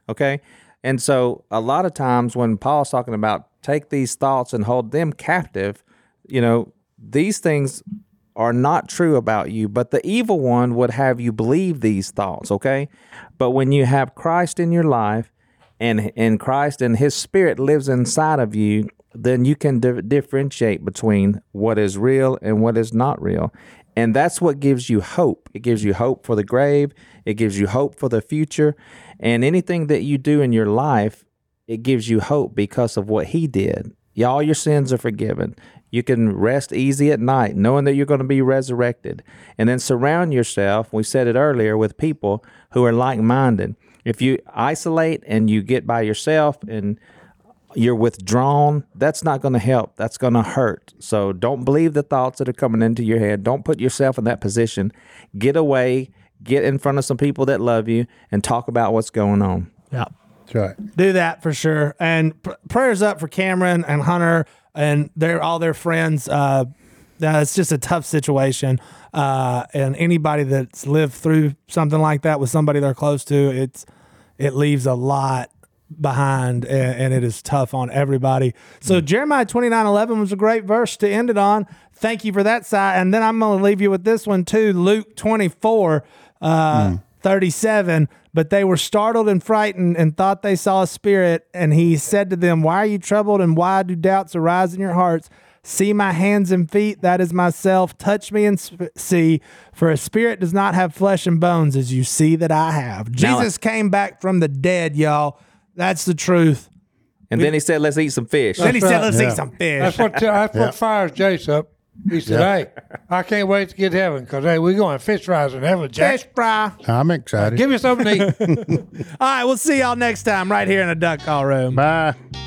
Okay. And so a lot of times when Paul's talking about take these thoughts and hold them captive, you know, these things are not true about you, but the evil one would have you believe these thoughts, okay? But when you have Christ in your life and and Christ and his spirit lives inside of you, then you can di- differentiate between what is real and what is not real. And that's what gives you hope. It gives you hope for the grave. It gives you hope for the future. And anything that you do in your life, it gives you hope because of what he did. All your sins are forgiven. You can rest easy at night knowing that you're going to be resurrected. And then surround yourself, we said it earlier, with people who are like-minded. If you isolate and you get by yourself and you're withdrawn, that's not going to help. That's going to hurt. So don't believe the thoughts that are coming into your head. Don't put yourself in that position. Get away, get in front of some people that love you, and talk about what's going on. Yeah. That's right. Do that for sure. And pr- prayers up for Cameron and Hunter and their all their friends. Uh, uh, it's just a tough situation. Uh, and anybody that's lived through something like that with somebody they're close to, it's it leaves a lot behind, and, and it is tough on everybody. So mm. Jeremiah twenty-nine eleven was a great verse to end it on. Thank you for that, Si. And then I'm going to leave you with this one too. Luke twenty-four, uh, mm. thirty-seven. But they were startled and frightened and thought they saw a spirit. And he said to them, why are you troubled, and why do doubts arise in your hearts? See my hands and feet, that is myself. Touch me and sp- see, for a spirit does not have flesh and bones, as you see that I have. Now, Jesus came back from the dead, y'all. That's the truth. And we, then he said, let's eat some fish. Then he right. said, let's Yeah. eat some fish. That's what that's what Yeah. fires Jace up. He said, "Hey, I can't wait to get to heaven because hey, we're going fish fries in heaven, Jack. Fish fry. I'm excited. Give me something to eat." All right, we'll see y'all next time right here in the Duck Call Room. Bye.